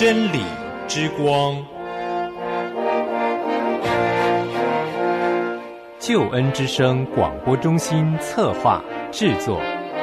真理之光， 救恩之声广播中心策划制作。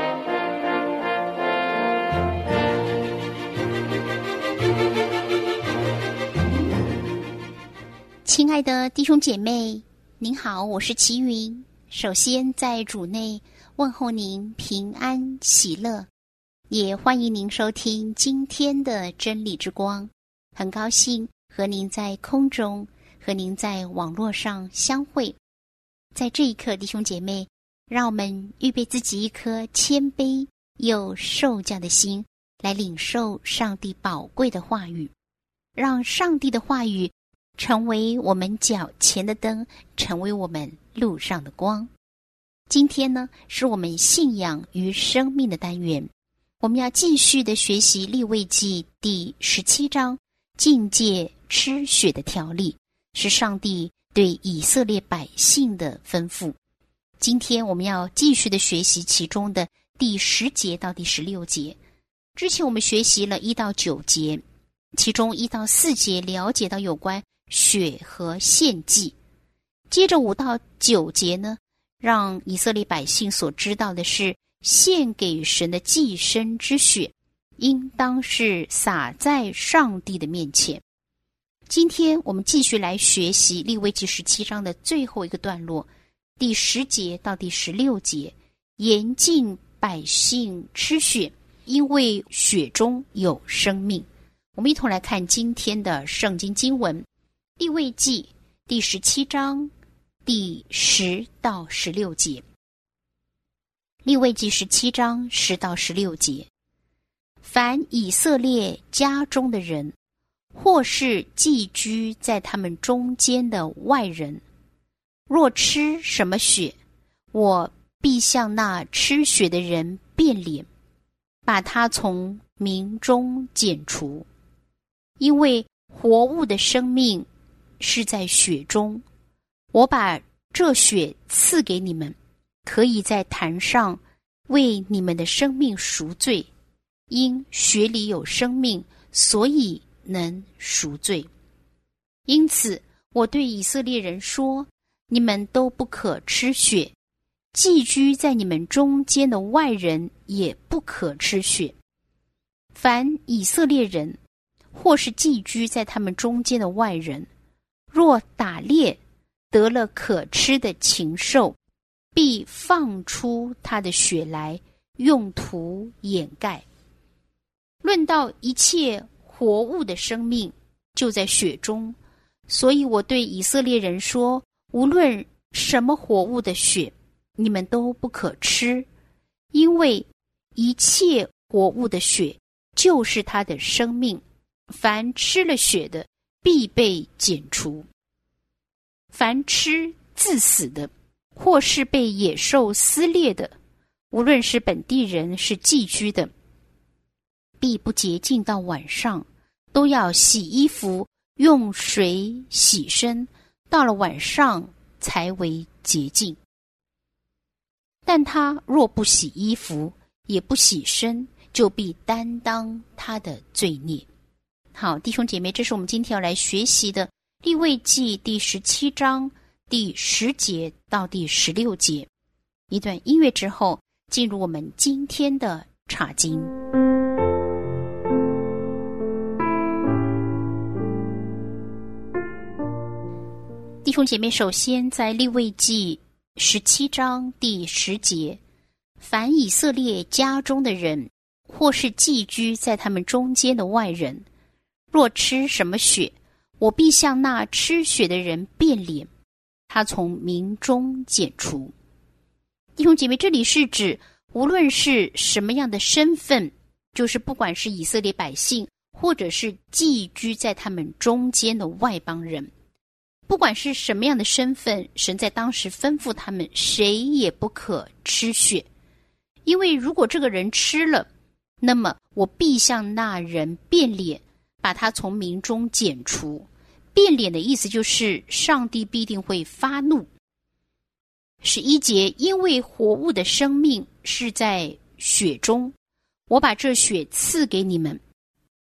亲爱的弟兄姐妹，您好，我是齐云。首先在主内问候您平安喜乐，也欢迎您收听今天的真理之光。很高兴和您在空中，和您在网络上相会。在这一刻，弟兄姐妹，让我们预备自己一颗谦卑又受教的心，来领受上帝宝贵的话语，让上帝的话语成为我们脚前的灯，成为我们路上的光。今天呢，是我们信仰与生命的单元，我们要继续的学习利未记第17章禁戒吃血的条例，是上帝对以色列百姓的吩咐。今天我们要继续的学习其中的第10节到第16节。之前我们学习了1到9节，其中1到4节了解到有关血和献祭。接着5到9节呢，让以色列百姓所知道的是，献给神的祭牲之血应当是洒在上帝的面前。今天我们继续来学习利未记17章的最后一个段落，第10节到第16节，严禁百姓吃血，因为血中有生命。我们一同来看今天的圣经经文，利未记第17章第10到16节。利未记17章10到16节，凡以色列家中的人，或是寄居在他们中间的外人，若吃什么血，我必向那吃血的人变脸，把他从民中剪除。因为活物的生命是在血中，我把这血赐给你们，可以在坛上为你们的生命赎罪，因血里有生命，所以能赎罪。因此我对以色列人说，你们都不可吃血，寄居在你们中间的外人也不可吃血。凡以色列人或是寄居在他们中间的外人，若打猎得了可吃的禽兽，必放出他的血来，用土掩盖。论到一切活物的生命，就在血中，所以我对以色列人说，无论什么活物的血，你们都不可吃，因为一切活物的血就是他的生命，凡吃了血的必被剪除。凡吃自死的，或是被野兽撕裂的，无论是本地人是寄居的，必不洁净到晚上，都要洗衣服，用水洗身，到了晚上才为洁净。但他若不洗衣服，也不洗身，就必担当他的罪孽。好，弟兄姐妹，这是我们今天要来学习的利未记第17章第10节到第16节。一段音乐之后，进入我们今天的查经。弟兄姐妹，首先在利未记17章第10节，凡以色列家中的人，或是寄居在他们中间的外人，若吃什么血，我必向那吃血的人变脸，他从民中剪除。弟兄姐妹，这里是指无论是什么样的身份，就是不管是以色列百姓，或者是寄居在他们中间的外邦人，不管是什么样的身份，神在当时吩咐他们，谁也不可吃血，因为如果这个人吃了，那么我必向那人变脸，把他从民中剪除。变脸的意思就是上帝必定会发怒。11节，因为活物的生命是在血中，我把这血赐给你们，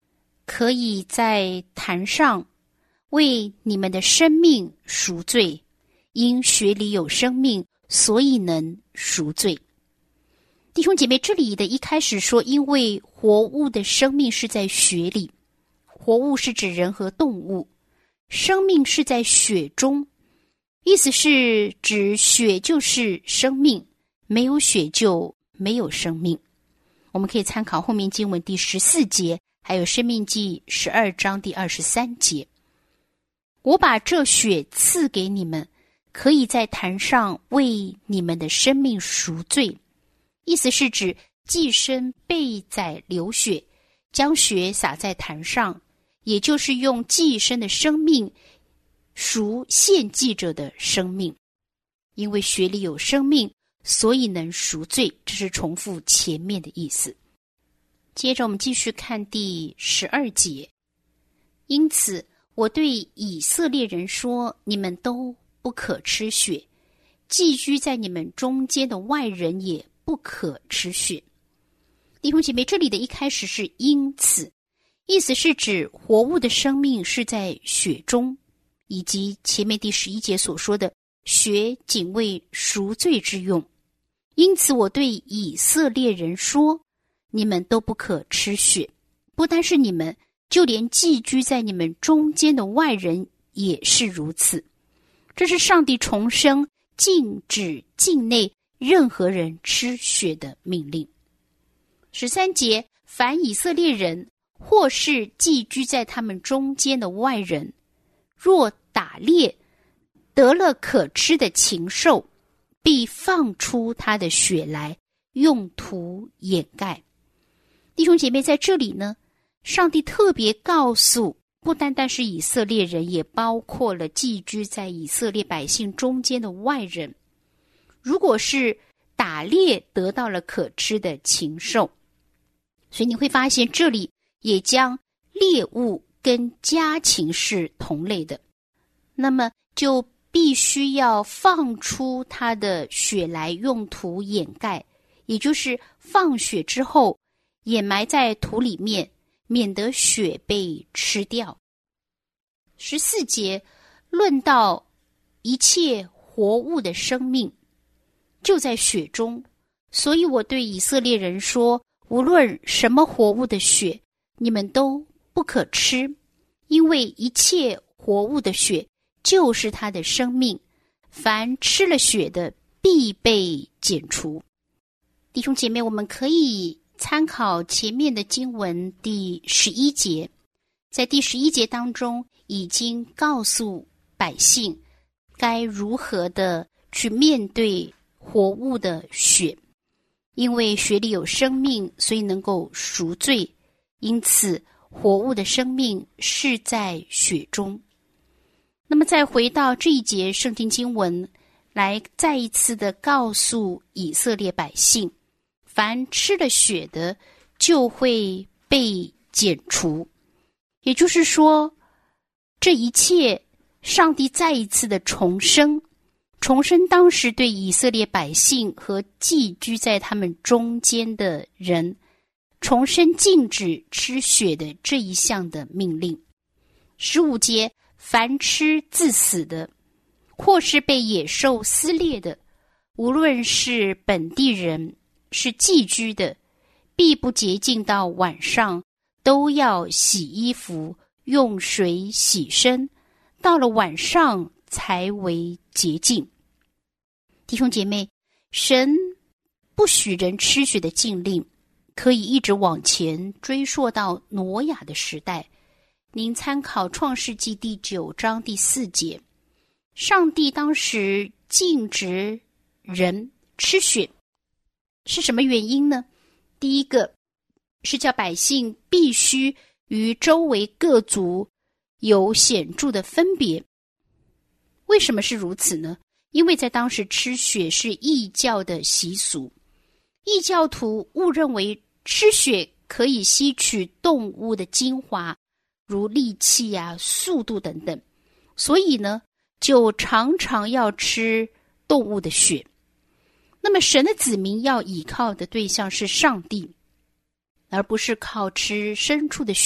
可以在坛上为你们的生命赎罪，因血里有生命，所以能赎罪。弟兄姐妹，这里的一开始说，因为活物的生命是在血里，活物是指人和动物，生命是在血中，意思是指血就是生命，没有血就没有生命。我们可以参考后面经文第14节，还有申命记12章第23节。我把这血赐给你们，可以在坛上为你们的生命赎罪，意思是指祭牲被宰流血，将血洒在坛上，也就是用祭牲的生命赎献祭者的生命。因为血里有生命，所以能赎罪，这是重复前面的意思。接着我们继续看第12节。因此我对以色列人说，你们都不可吃血，寄居在你们中间的外人也不可吃血。弟兄姐妹，这里的一开始是因此，意思是指活物的生命是在血中，以及前面第11节所说的血仅为赎罪之用。因此我对以色列人说，你们都不可吃血，不单是你们，就连寄居在你们中间的外人也是如此。这是上帝重生禁止境内任何人吃血的命令。13节，凡以色列人或是寄居在他们中间的外人，若打猎得了可吃的禽兽，必放出他的血来，用土掩盖。弟兄姐妹，在这里呢，上帝特别告诉，不单单是以色列人，也包括了寄居在以色列百姓中间的外人，如果是打猎得到了可吃的禽兽，所以你会发现这里也将猎物跟家禽是同类的，那么就必须要放出它的血来，用土掩盖，也就是放血之后掩埋在土里面，免得血被吃掉。14节论到一切活物的生命就在血中，所以我对以色列人说，无论什么活物的血，你们都不可吃，因为一切活物的血就是它的生命，凡吃了血的必被剪除。弟兄姐妹，我们可以参考前面的经文第11节，在第11节当中已经告诉百姓该如何的去面对活物的血，因为血里有生命，所以能够赎罪，因此活物的生命是在血中。那么再回到这一节圣经经文，来再一次的告诉以色列百姓，凡吃了血的就会被剪除。也就是说，这一切上帝再一次的重生当时对以色列百姓和寄居在他们中间的人，重生禁止吃血的这一项的命令。15节，凡吃自死的，或是被野兽撕裂的，无论是本地人是寄居的，必不洁净到晚上，都要洗衣服，用水洗身，到了晚上才为洁净。弟兄姐妹，神不许人吃血的禁令可以一直往前追溯到挪亚的时代。您参考创世纪第9章第4节，上帝当时禁止人吃血，是什么原因呢？第一个是叫百姓必须与周围各族有显著的分别。为什么是如此呢？因为在当时吃血是异教的习俗，异教徒误认为吃血可以吸取动物的精华，如力气啊、速度等等，所以呢，就常常要吃动物的血。那么神的子民要倚靠的对象是上帝，而不是靠吃牲畜的血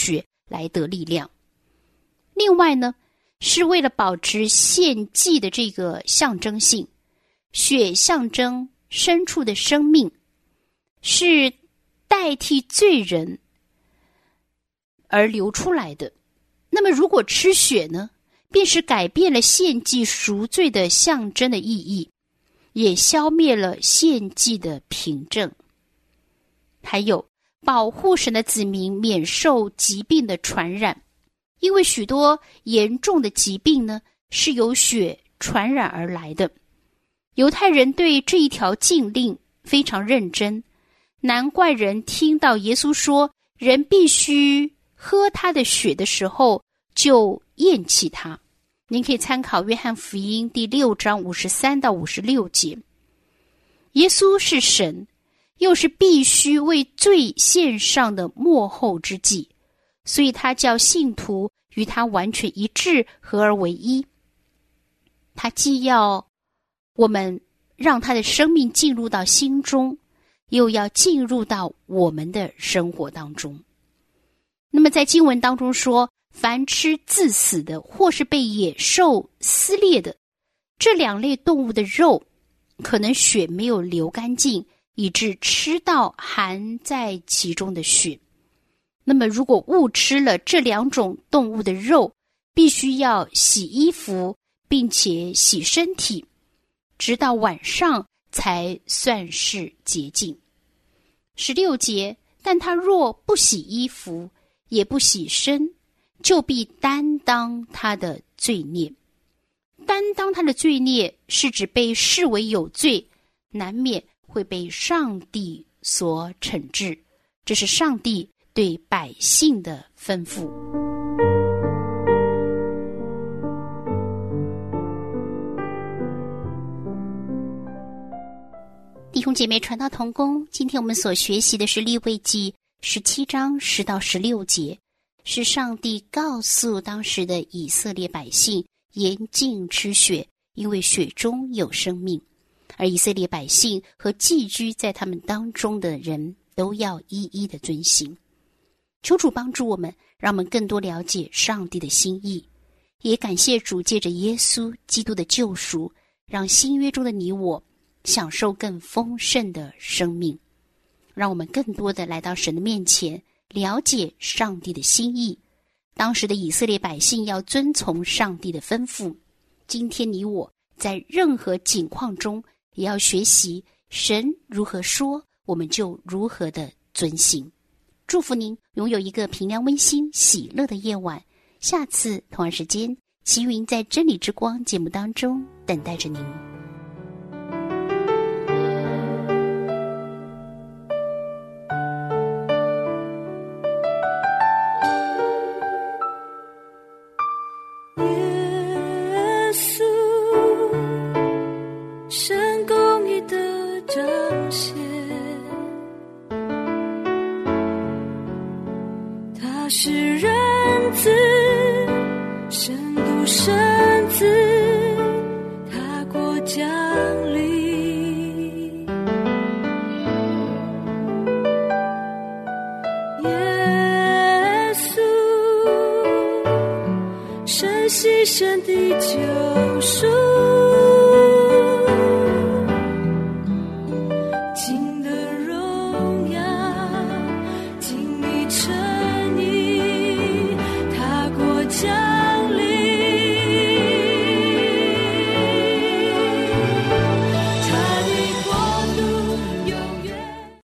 来得力量。另外呢，是为了保持献祭的这个象征性，血象征牲畜的生命，是代替罪人而流出来的。那么如果吃血呢，便是改变了献祭赎罪的象征的意义，也消灭了献祭的凭证。还有保护神的子民免受疾病的传染，因为许多严重的疾病呢，是由血传染而来的。犹太人对这一条禁令非常认真，难怪人听到耶稣说人必须喝他的血的时候就厌弃他。您可以参考约翰福音第6章53到56节。耶稣是神，又是必须为罪献上的末后之祭，所以他叫信徒与他完全一致，合而为一。他既要我们让他的生命进入到心中，又要进入到我们的生活当中。那么在经文当中说，凡吃自死的或是被野兽撕裂的这两类动物的肉，可能血没有流干净，以致吃到含在其中的血。那么如果误吃了这两种动物的肉，必须要洗衣服并且洗身体，直到晚上才算是洁净。16节，但他若不洗衣服也不洗身，就必担当他的罪孽。担当他的罪孽是指被视为有罪，难免会被上帝所惩治，这是上帝对百姓的吩咐。弟兄姐妹，传道同工，今天我们所学习的是利未记17章10到16节，是上帝告诉当时的以色列百姓严禁吃血，因为血中有生命。而以色列百姓和寄居在他们当中的人都要一一的遵行。求主帮助我们，让我们更多了解上帝的心意，也感谢主借着耶稣基督的救赎，让新约中的你我享受更丰盛的生命。让我们更多的来到神的面前，了解上帝的心意。当时的以色列百姓要遵从上帝的吩咐，今天你我在任何境况中也要学习神如何说，我们就如何的遵行。祝福您拥有一个平安温馨喜乐的夜晚。下次同样时间，齐云在真理之光节目当中等待着您。